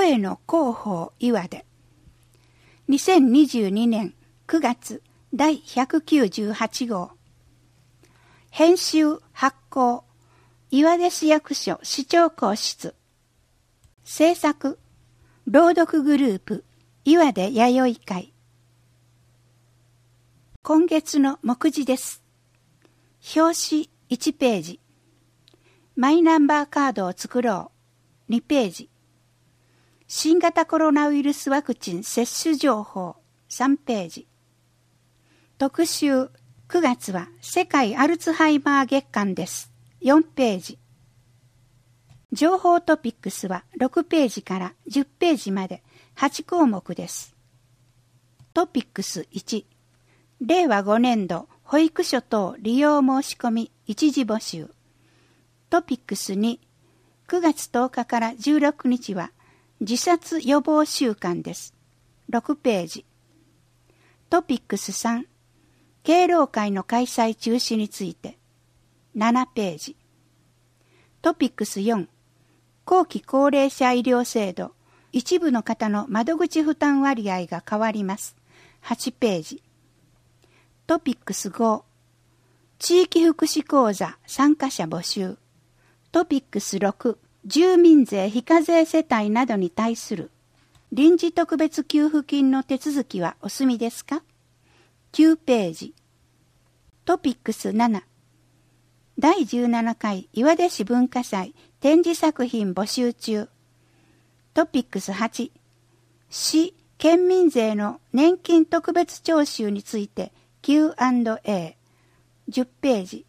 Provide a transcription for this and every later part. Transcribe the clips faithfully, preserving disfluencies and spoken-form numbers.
声の広報岩手。にせんにじゅうにねんくがつだいひゃくきゅうじゅうはちごう。編集発行岩出市役所市長公室。制作朗読グループ岩出弥生会。今月の目次です。表紙いちページ。マイナンバーカードを作ろうにページ。新型コロナウイルスワクチン接種情報さんページ。特集くがつは世界アルツハイマー月間ですよんページ。情報トピックスはろくページからじゅっページまではちこうもくです。トピックスいち、れいわごねんど保育所等利用申し込み一時募集。トピックスに、くがつとおかからじゅうろくにちは自殺予防週間です。ろくページ。トピックスさん、敬老会の開催中止について。ななページ。トピックスよん、後期高齢者医療制度、一部の方の窓口負担割合が変わります。はちページ。トピックスご、地域福祉講座参加者募集。トピックスろく、住民税非課税世帯などに対する臨時特別給付金の手続きはお済みですか？きゅうページ。トピックスなな、だいじゅうななかい岩出市文化祭展示作品募集中。トピックスはち、市県民税の年金特別徴収について キューアンドエー。じゅっページ。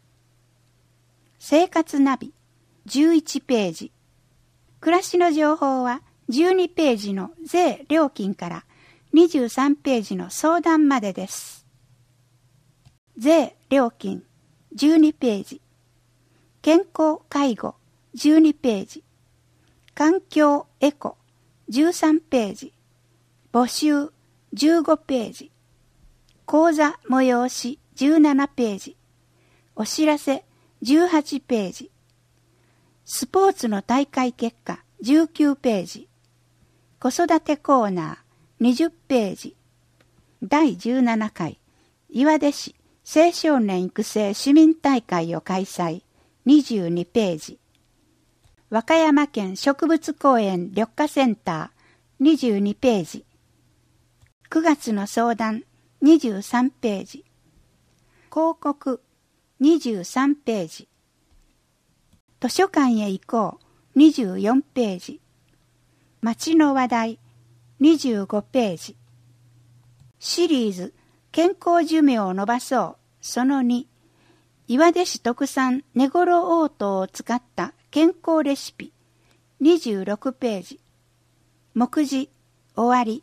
生活ナビじゅういちページ。暮らしの情報はじゅうにページの税料金からにじゅうさんページの相談までです。税料金じゅうにページ。健康介護じゅうにページ。環境エコじゅうさんページ。募集じゅうごページ。講座催しじゅうななページ。お知らせじゅうはちページ。スポーツの大会結果じゅうきゅうページ。子育てコーナーにじゅっページ。だいじゅうななかい岩出市青少年育成市民大会を開催にじゅうにページ。和歌山県植物公園緑化センターにじゅうにページ。くがつの相談にじゅうさんページ。広告にじゅうさんページ。図書館へ行こうにじゅうよんページ。街の話題にじゅうごページ。シリーズ健康寿命を伸ばそうそのに、岩出市特産根ごろ黄桃を使った健康レシピにじゅうろくページ。目次終わり。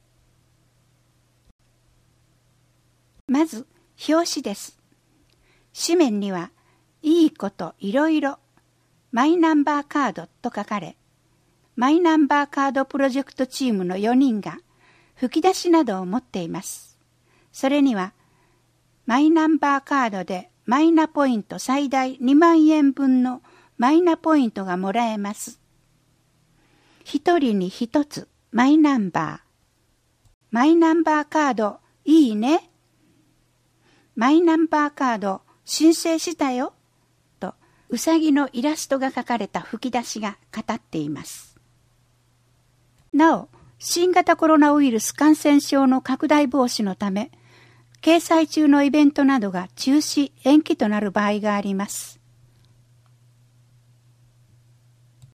まず表紙です。紙面にはいいこといろいろマイナンバーカードと書かれ、マイナンバーカードプロジェクトチームのよにんが吹き出しなどを持っています。それにはマイナンバーカードでマイナポイント最大にまんえんぶんのマイナポイントがもらえます。一人に一つマイナンバー。マイナンバーカードいいね。マイナンバーカード申請したよ。とうさぎのイラストが描かれた吹き出しが語っています。なお、新型コロナウイルス感染症の拡大防止のため、掲載中のイベントなどが中止・延期となる場合があります。